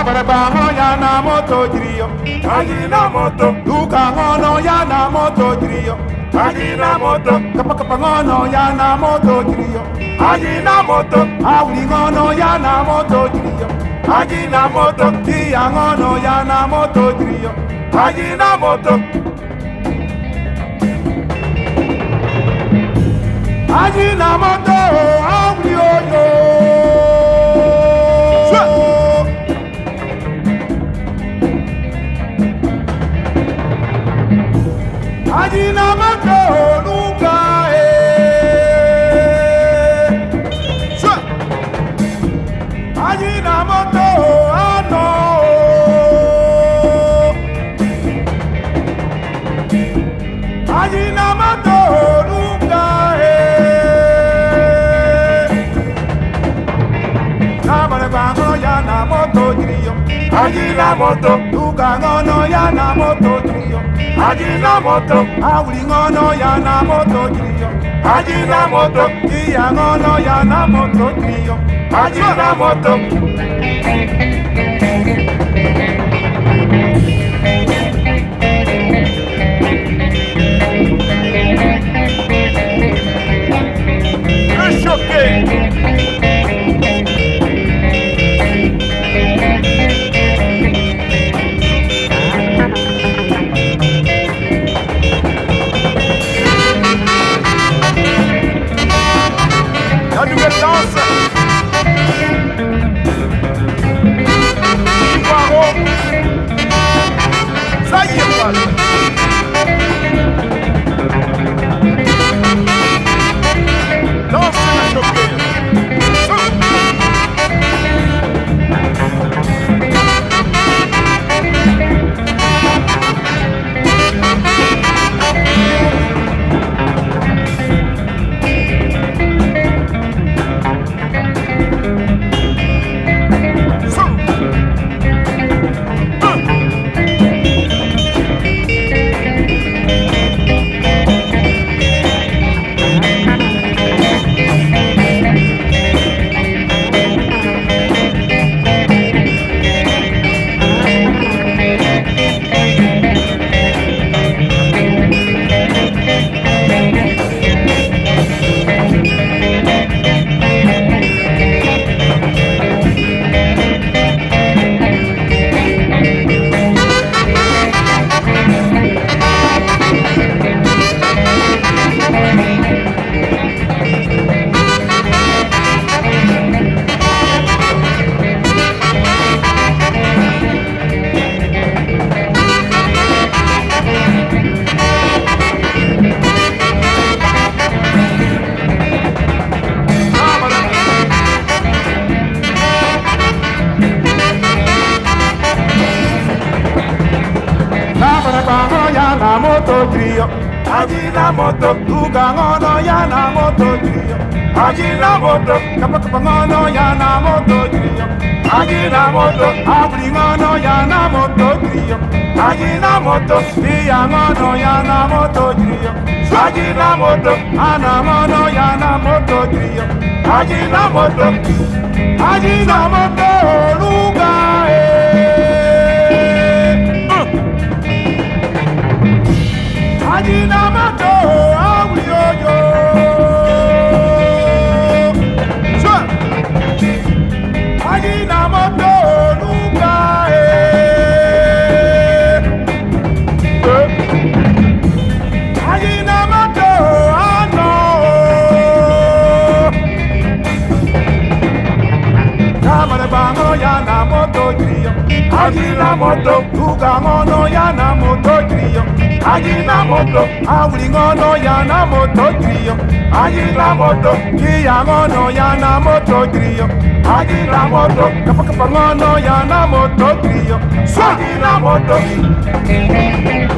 Bango ya na moto trio, Agina moto, Luka ngono ya na moto trio, agina moto, Kapaka ngono ya na moto trio, agina moto, Auli ngono ya na moto trio, agina moto, Tia ngono ya na moto trio, agina moto, Agina moto, Auli oyo. Agina moto, Luka Agina moto, ano. Agina moto, Luka Nabale bango ya na moto trio, agina moto, Luka ngono ya na moto trio, agina moto, Auli ngono ya na moto trio, agina moto, Tia ngono ya na moto trio, agina moto. Le choqué. La nouvelle danse. Ivoiro. Ça y est, voilà. Danse le choqué. Na moto trio, Agina moto, Luka ngono ya na moto trio, agina moto, Kapaka ngono ya na moto trio, agina moto, Auli ngono ya na moto trio, agina moto, Tia ngono ya na moto trio, agina moto, Ana ngono ya na moto trio, agina moto, Agina moto, Luka Agina moto, Auli oyo. Agina moto, Luka Agina moto, ano. Kamale bango ya na moto trio, agina moto, Luka ngono ya na moto trio, agina moto, Auli ngono ya na moto trio, agina moto, Tia ngono ya na moto trio, agina moto, Kapaka ngono ya na moto trio, agina moto.